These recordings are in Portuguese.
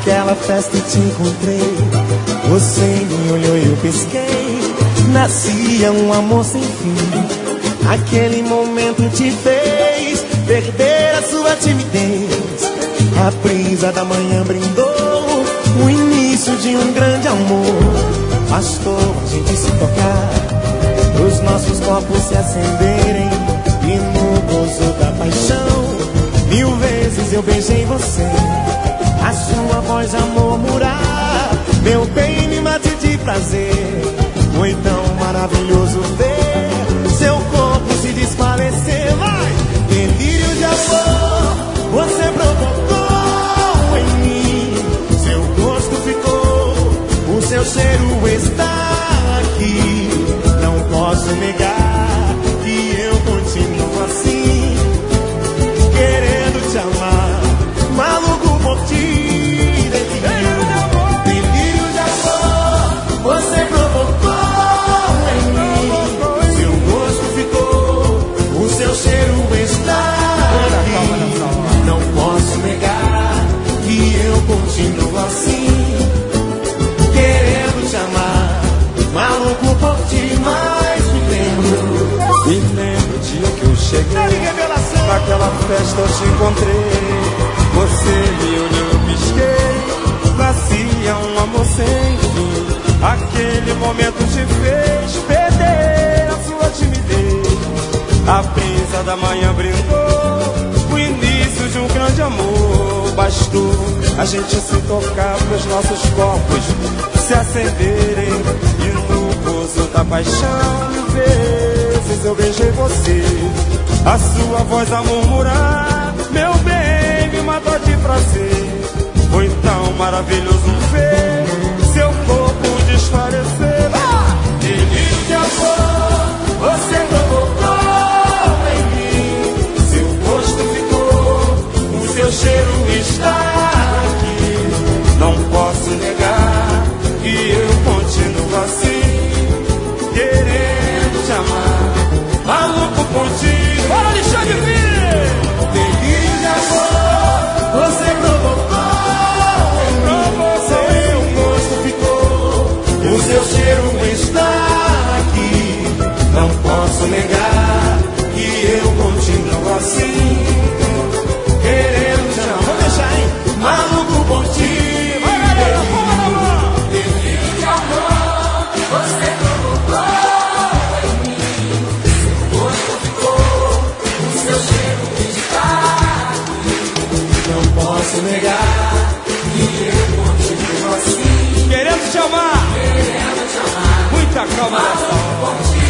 Naquela festa eu te encontrei, você me olhou e eu pisquei. Nascia um amor sem fim. Aquele momento te fez perder a sua timidez. A brisa da manhã brindou o início de um grande amor. Bastou a gente se tocar, os nossos corpos se acenderem, e no gozo da paixão 1000 vezes eu beijei você. A sua voz a murmurar, meu bem, me mate de prazer. Foi tão maravilhoso ver seu corpo se desfalecer. Vai! Delírio de amor, você provocou em mim. Seu gosto ficou, o seu cheiro está aqui. Não posso negar que eu continuo assim, querendo te amar, maluco por ti. Delírio de amor, você provocou em mim. Seu gosto ficou, o seu cheiro está aqui. Não posso negar que eu continuo assim, querendo te amar, maluco por ti. Mas me lembro o dia que eu cheguei, naquela festa eu te encontrei. Você me olhou, eu pisquei. Nascia um amor sem fim. Aquele momento te fez perder a sua timidez. A brisa da manhã brindou o início de um grande amor. Bastou a gente se tocar para os nossos corpos se acenderem, e no gozo da paixão 1000 vezes eu beijei você. A sua voz a murmurar, meu bem, me matou de prazer. Foi tão maravilhoso ver seu corpo desfalecer. Delírio de amor, você provocou em mim. Seu gosto ficou, o seu cheiro está aqui. Não posso negar que eu continuo assim, querendo te amar, maluco por ti. Bora, Alexandre Filho! Delírio de amor, você provocou em mim. Seu gosto ficou, o seu cheiro está aqui. Não posso negar que eu continuo assim, querendo te amar. Vou deixar, hein? Maluco por ti. Vai, galera, vamos na mão! Delírio de amor, você provocou em mim. Seu gosto ficou, o seu cheiro está aqui. Não posso negar que eu continuo assim, querendo te amar, muita calma nessa hora.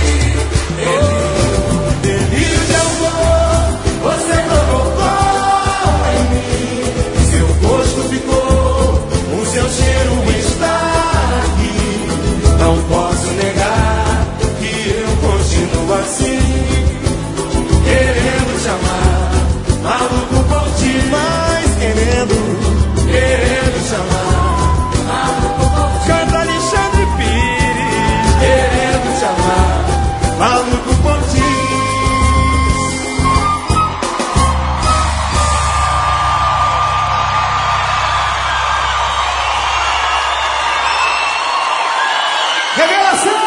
Delírio de amor, você provocou em mim. Seu gosto ficou, o seu cheiro está aqui. Não posso negar que eu continuo assim, querendo te amar, maluco por ti. Mas querendo te amar, maluco por ti. Canta Alexandre Pires, querendo te amar, maluco por ti. Revelação!